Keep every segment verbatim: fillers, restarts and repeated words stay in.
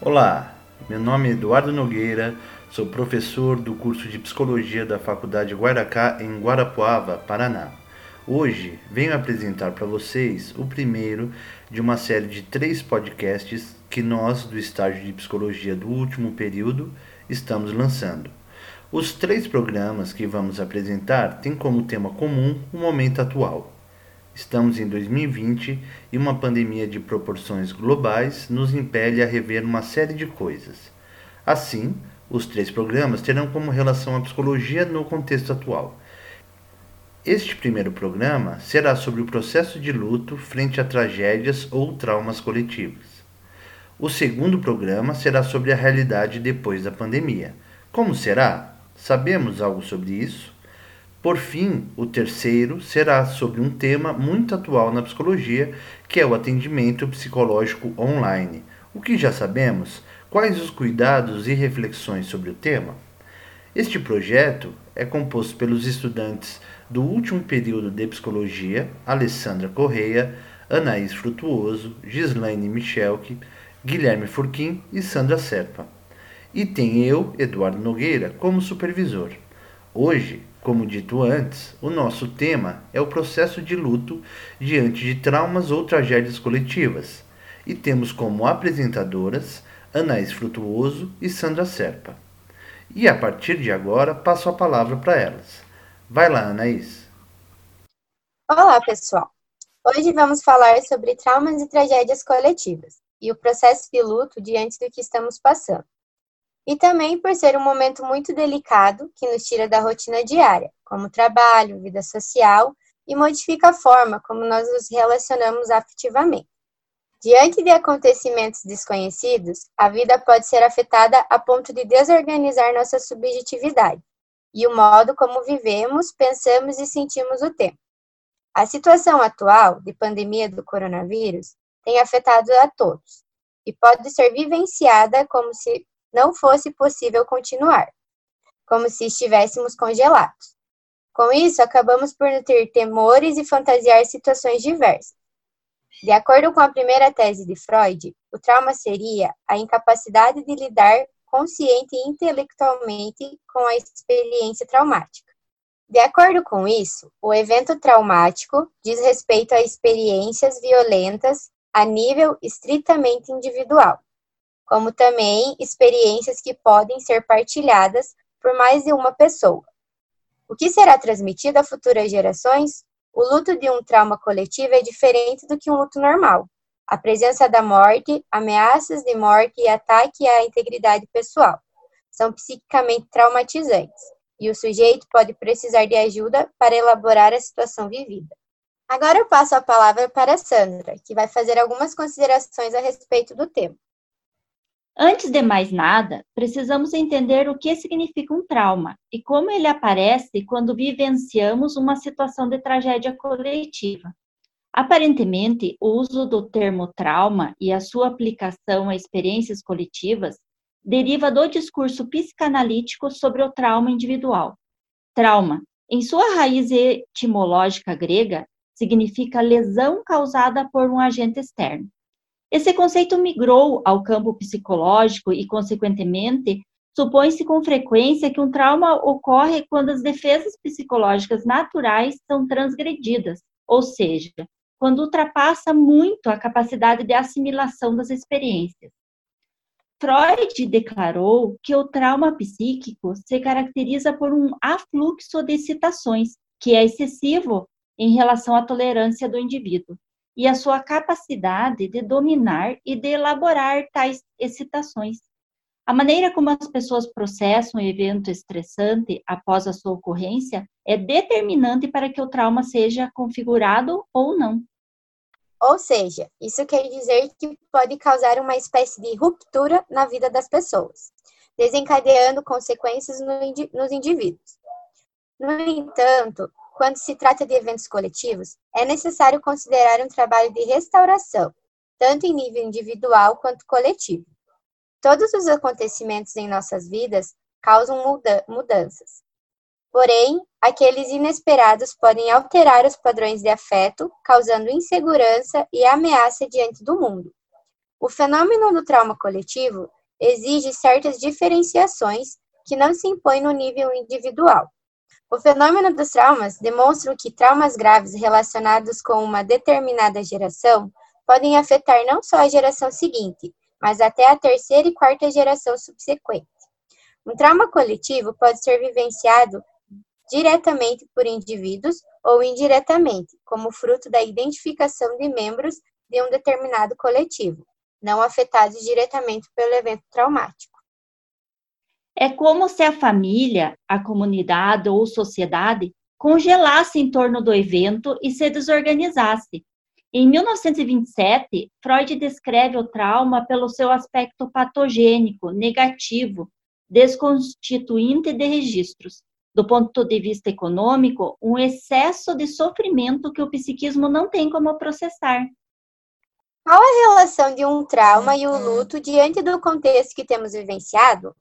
Olá, meu nome é Eduardo Nogueira, sou professor do curso de Psicologia da Faculdade Guaracá em Guarapuava, Paraná. Hoje venho apresentar para vocês o primeiro de uma série de três podcasts que nós, do estágio de Psicologia do último período, estamos lançando. Os três programas que vamos apresentar têm como tema comum o momento atual. Estamos em dois mil e vinte e uma pandemia de proporções globais nos impele a rever uma série de coisas. Assim, os três programas terão como relação a psicologia no contexto atual. Este primeiro programa será sobre o processo de luto frente a tragédias ou traumas coletivos. O segundo programa será sobre a realidade depois da pandemia. Como será? Sabemos algo sobre isso? Por fim, o terceiro será sobre um tema muito atual na psicologia, que é o atendimento psicológico online. O que já sabemos? Quais os cuidados e reflexões sobre o tema? Este projeto é composto pelos estudantes do último período de psicologia, Alessandra Correia, Anaís Frutuoso, Gislaine Michelke, Guilherme Furquim e Sandra Serpa. E tem eu, Eduardo Nogueira, como supervisor. Hoje, como dito antes, o nosso tema é o processo de luto diante de traumas ou tragédias coletivas, e temos como apresentadoras Anaís Frutuoso e Sandra Serpa. E a partir de agora passo a palavra para elas. Vai lá, Anaís. Olá, pessoal! Hoje vamos falar sobre traumas e tragédias coletivas e o processo de luto diante do que estamos passando. E também por ser um momento muito delicado que nos tira da rotina diária, como trabalho, vida social, e modifica a forma como nós nos relacionamos afetivamente. Diante de acontecimentos desconhecidos, a vida pode ser afetada a ponto de desorganizar nossa subjetividade e o modo como vivemos, pensamos e sentimos o tempo. A situação atual de pandemia do coronavírus tem afetado a todos e pode ser vivenciada como se não fosse possível continuar, como se estivéssemos congelados. Com isso, acabamos por ter temores e fantasiar situações diversas. De acordo com a primeira tese de Freud, o trauma seria a incapacidade de lidar consciente e intelectualmente com a experiência traumática. De acordo com isso, o evento traumático diz respeito a experiências violentas a nível estritamente individual, como também experiências que podem ser partilhadas por mais de uma pessoa. O que será transmitido a futuras gerações? O luto de um trauma coletivo é diferente do que um luto normal. A presença da morte, ameaças de morte e ataque à integridade pessoal são psiquicamente traumatizantes, e o sujeito pode precisar de ajuda para elaborar a situação vivida. Agora eu passo a palavra para a Sandra, que vai fazer algumas considerações a respeito do tema. Antes de mais nada, precisamos entender o que significa um trauma e como ele aparece quando vivenciamos uma situação de tragédia coletiva. Aparentemente, o uso do termo trauma e a sua aplicação a experiências coletivas deriva do discurso psicanalítico sobre o trauma individual. Trauma, em sua raiz etimológica grega, significa lesão causada por um agente externo. Esse conceito migrou ao campo psicológico e, consequentemente, supõe-se com frequência que um trauma ocorre quando as defesas psicológicas naturais são transgredidas, ou seja, quando ultrapassa muito a capacidade de assimilação das experiências. Freud declarou que o trauma psíquico se caracteriza por um afluxo de excitações, que é excessivo em relação à tolerância do indivíduo, e a sua capacidade de dominar e de elaborar tais excitações. A maneira como as pessoas processam o evento estressante após a sua ocorrência é determinante para que o trauma seja configurado ou não. Ou seja, isso quer dizer que pode causar uma espécie de ruptura na vida das pessoas, desencadeando consequências no indi- nos indivíduos. No entanto, quando se trata de eventos coletivos, é necessário considerar um trabalho de restauração, tanto em nível individual quanto coletivo. Todos os acontecimentos em nossas vidas causam muda- mudanças. Porém, aqueles inesperados podem alterar os padrões de afeto, causando insegurança e ameaça diante do mundo. O fenômeno do trauma coletivo exige certas diferenciações que não se impõem no nível individual. O fenômeno dos traumas demonstra que traumas graves relacionados com uma determinada geração podem afetar não só a geração seguinte, mas até a terceira e quarta geração subsequente. Um trauma coletivo pode ser vivenciado diretamente por indivíduos ou indiretamente, como fruto da identificação de membros de um determinado coletivo, não afetados diretamente pelo evento traumático. É como se a família, a comunidade ou sociedade congelasse em torno do evento e se desorganizasse. Em mil novecentos e vinte e sete, Freud descreve o trauma pelo seu aspecto patogênico, negativo, desconstituinte de registros. Do ponto de vista econômico, um excesso de sofrimento que o psiquismo não tem como processar. Qual a relação de um trauma e o luto diante do contexto que temos vivenciado?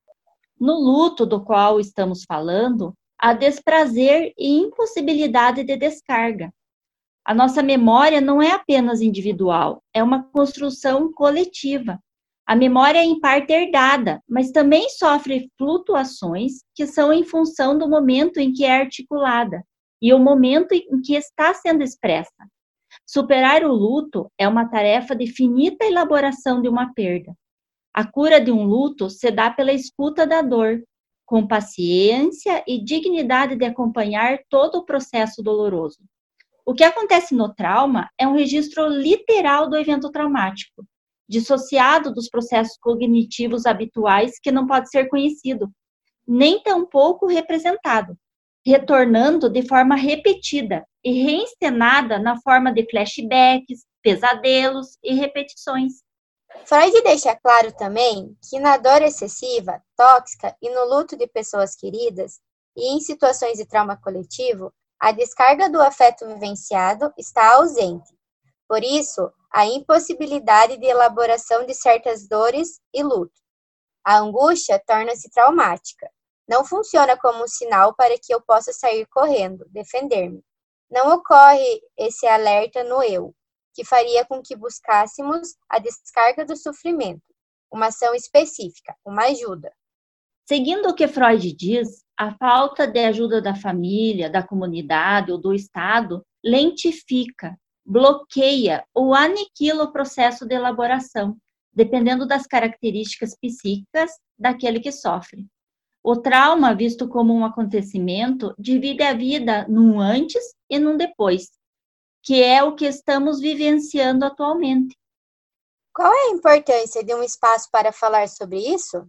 No luto do qual estamos falando, há desprazer e impossibilidade de descarga. A nossa memória não é apenas individual, é uma construção coletiva. A memória é em parte herdada, mas também sofre flutuações que são em função do momento em que é articulada e o momento em que está sendo expressa. Superar o luto é uma tarefa de finita elaboração de uma perda. A cura de um luto se dá pela escuta da dor, com paciência e dignidade de acompanhar todo o processo doloroso. O que acontece no trauma é um registro literal do evento traumático, dissociado dos processos cognitivos habituais que não pode ser conhecido, nem tampouco representado, retornando de forma repetida e reencenada na forma de flashbacks, pesadelos e repetições. Freud deixa claro também que na dor excessiva, tóxica e no luto de pessoas queridas, e em situações de trauma coletivo, a descarga do afeto vivenciado está ausente. Por isso, a impossibilidade de elaboração de certas dores e luto. A angústia torna-se traumática. Não funciona como um sinal para que eu possa sair correndo, defender-me. Não ocorre esse alerta no eu, que faria com que buscássemos a descarga do sofrimento, uma ação específica, uma ajuda. Seguindo o que Freud diz, a falta de ajuda da família, da comunidade ou do Estado lentifica, bloqueia ou aniquila o processo de elaboração, dependendo das características psíquicas daquele que sofre. O trauma, visto como um acontecimento, divide a vida num antes e num depois, que é o que estamos vivenciando atualmente. Qual é a importância de um espaço para falar sobre isso?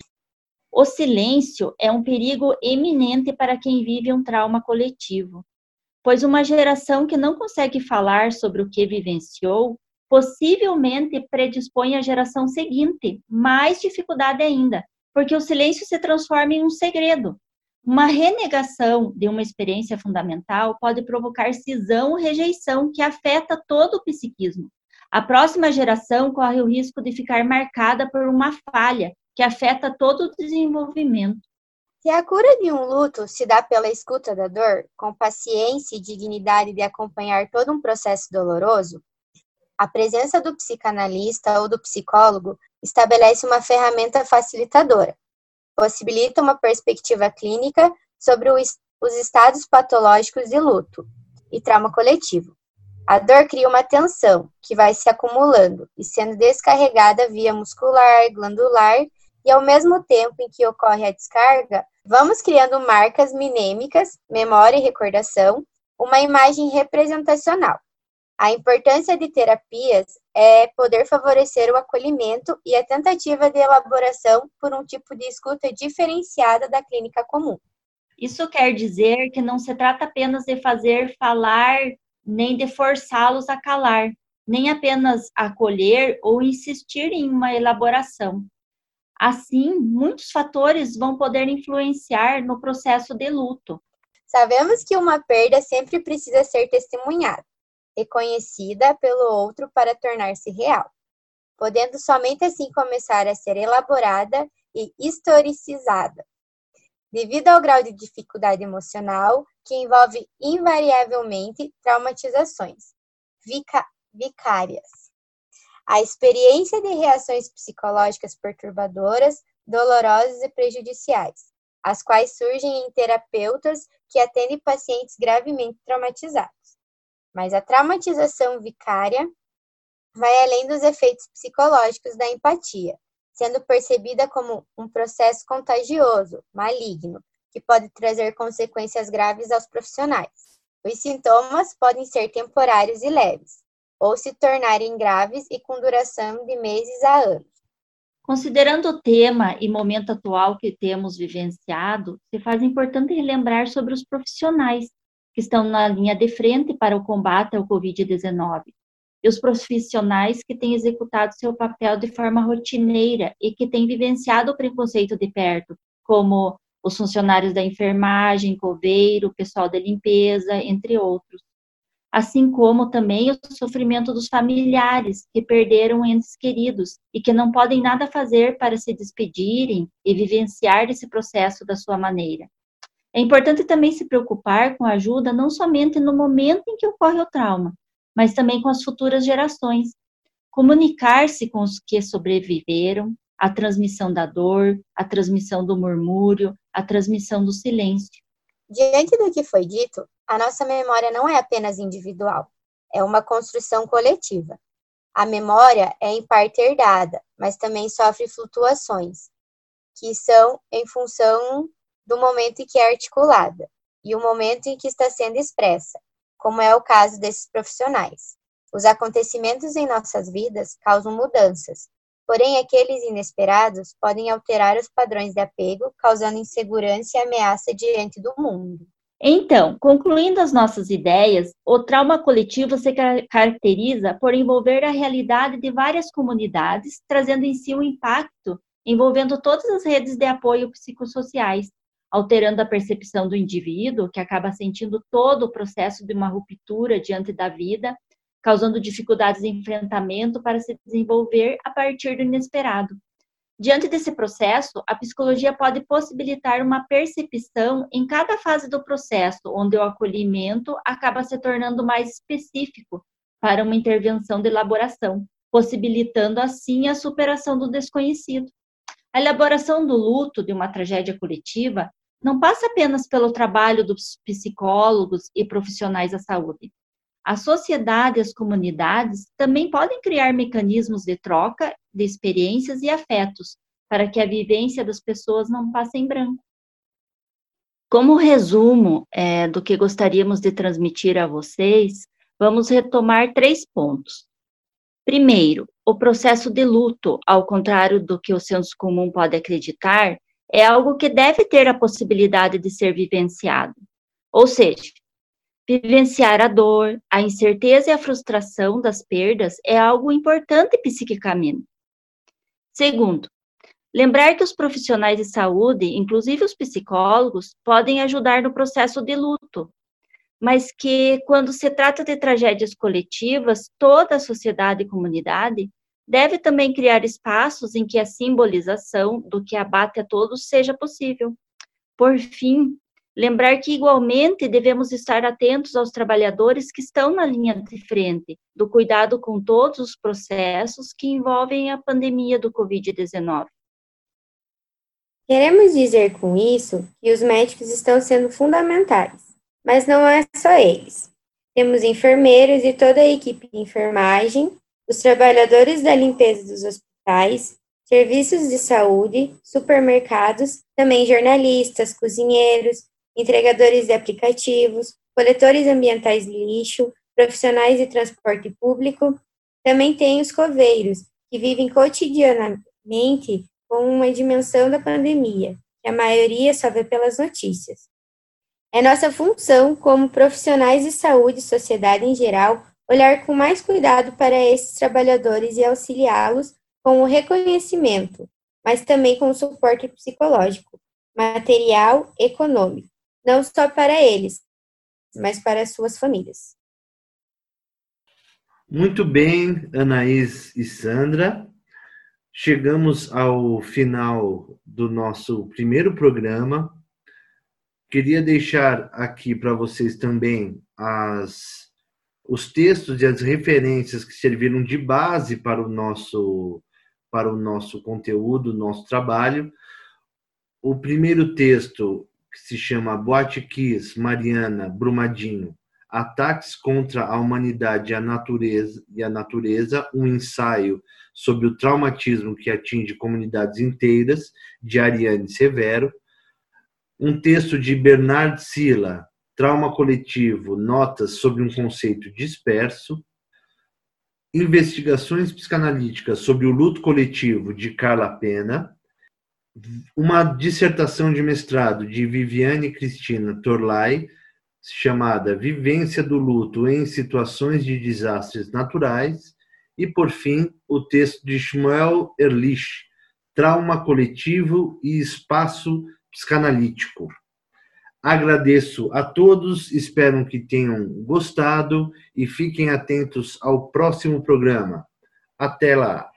O silêncio é um perigo eminente para quem vive um trauma coletivo, pois uma geração que não consegue falar sobre o que vivenciou, possivelmente predispõe a geração seguinte mais dificuldade ainda, porque o silêncio se transforma em um segredo. Uma renegação de uma experiência fundamental pode provocar cisão ou rejeição que afeta todo o psiquismo. A próxima geração corre o risco de ficar marcada por uma falha que afeta todo o desenvolvimento. Se a cura de um luto se dá pela escuta da dor, com paciência e dignidade de acompanhar todo um processo doloroso, a presença do psicanalista ou do psicólogo estabelece uma ferramenta facilitadora. Possibilita uma perspectiva clínica sobre os estados patológicos de luto e trauma coletivo. A dor cria uma tensão que vai se acumulando e sendo descarregada via muscular, glandular, e ao mesmo tempo em que ocorre a descarga, vamos criando marcas minêmicas, memória e recordação, uma imagem representacional. A importância de terapias é poder favorecer o acolhimento e a tentativa de elaboração por um tipo de escuta diferenciada da clínica comum. Isso quer dizer que não se trata apenas de fazer falar, nem de forçá-los a calar, nem apenas acolher ou insistir em uma elaboração. Assim, muitos fatores vão poder influenciar no processo de luto. Sabemos que uma perda sempre precisa ser testemunhada, reconhecida pelo outro para tornar-se real, podendo somente assim começar a ser elaborada e historicizada, devido ao grau de dificuldade emocional que envolve invariavelmente traumatizações vica- vicárias. a experiência de reações psicológicas perturbadoras, dolorosas e prejudiciais, as quais surgem em terapeutas que atendem pacientes gravemente traumatizados. Mas a traumatização vicária vai além dos efeitos psicológicos da empatia, sendo percebida como um processo contagioso, maligno, que pode trazer consequências graves aos profissionais. Os sintomas podem ser temporários e leves, ou se tornarem graves e com duração de meses a anos. Considerando o tema e momento atual que temos vivenciado, se faz importante relembrar sobre os profissionais que estão na linha de frente para o combate ao covid dezenove e os profissionais que têm executado seu papel de forma rotineira e que têm vivenciado o preconceito de perto, como os funcionários da enfermagem, coveiro, pessoal de limpeza, entre outros. Assim como também o sofrimento dos familiares que perderam entes queridos e que não podem nada fazer para se despedirem e vivenciar esse processo da sua maneira. É importante também se preocupar com a ajuda não somente no momento em que ocorre o trauma, mas também com as futuras gerações. Comunicar-se com os que sobreviveram, a transmissão da dor, a transmissão do murmúrio, a transmissão do silêncio. Diante do que foi dito, a nossa memória não é apenas individual, é uma construção coletiva. A memória é em parte herdada, mas também sofre flutuações, que são em função do momento em que é articulada e o momento em que está sendo expressa, como é o caso desses profissionais. Os acontecimentos em nossas vidas causam mudanças, porém aqueles inesperados podem alterar os padrões de apego, causando insegurança e ameaça diante do mundo. Então, concluindo as nossas ideias, o trauma coletivo se caracteriza por envolver a realidade de várias comunidades, trazendo em si um impacto envolvendo todas as redes de apoio psicossociais, alterando a percepção do indivíduo, que acaba sentindo todo o processo de uma ruptura diante da vida, causando dificuldades de enfrentamento para se desenvolver a partir do inesperado. Diante desse processo, a psicologia pode possibilitar uma percepção em cada fase do processo, onde o acolhimento acaba se tornando mais específico para uma intervenção de elaboração, possibilitando assim a superação do desconhecido. A elaboração do luto de uma tragédia coletiva não passa apenas pelo trabalho dos psicólogos e profissionais da saúde. A sociedade e as comunidades também podem criar mecanismos de troca de experiências e afetos para que a vivência das pessoas não passe em branco. Como resumo é, do que gostaríamos de transmitir a vocês, vamos retomar três pontos. Primeiro, o processo de luto, ao contrário do que o senso comum pode acreditar, é algo que deve ter a possibilidade de ser vivenciado. Ou seja, vivenciar a dor, a incerteza e a frustração das perdas é algo importante psiquicamente. Segundo, lembrar que os profissionais de saúde, inclusive os psicólogos, podem ajudar no processo de luto, mas que, quando se trata de tragédias coletivas, toda a sociedade e comunidade deve também criar espaços em que a simbolização do que abate a todos seja possível. Por fim, lembrar que, igualmente, devemos estar atentos aos trabalhadores que estão na linha de frente do cuidado com todos os processos que envolvem a pandemia do covid dezenove. Queremos dizer com isso que os médicos estão sendo fundamentais, mas não é só eles. Temos enfermeiros e toda a equipe de enfermagem, os trabalhadores da limpeza dos hospitais, serviços de saúde, supermercados, também jornalistas, cozinheiros, entregadores de aplicativos, coletores ambientais de lixo, profissionais de transporte público. Também tem os coveiros, que vivem cotidianamente com uma dimensão da pandemia, que a maioria só vê pelas notícias. É nossa função, como profissionais de saúde e sociedade em geral, olhar com mais cuidado para esses trabalhadores e auxiliá-los com o reconhecimento, mas também com o suporte psicológico, material e econômico, não só para eles, mas para as suas famílias. Muito bem, Anaís e Sandra. Chegamos ao final do nosso primeiro programa. Queria deixar aqui para vocês também as os textos e as referências que serviram de base para o nosso, para o nosso conteúdo, nosso trabalho. O primeiro texto, que se chama Boate Kiss, Mariana, Brumadinho, Ataques contra a Humanidade e a Natureza, e a Natureza, um ensaio sobre o traumatismo que atinge comunidades inteiras, de Ariane Severo. Um texto de Bernard Silla, Trauma Coletivo, Notas sobre um Conceito Disperso. Investigações Psicanalíticas sobre o Luto Coletivo, de Carla Pena. Uma dissertação de mestrado de Viviane Cristina Torlai, chamada Vivência do Luto em Situações de Desastres Naturais. E, por fim, o texto de Shmuel Ehrlich, Trauma Coletivo e Espaço Psicanalítico. Agradeço a todos, espero que tenham gostado e fiquem atentos ao próximo programa. Até lá!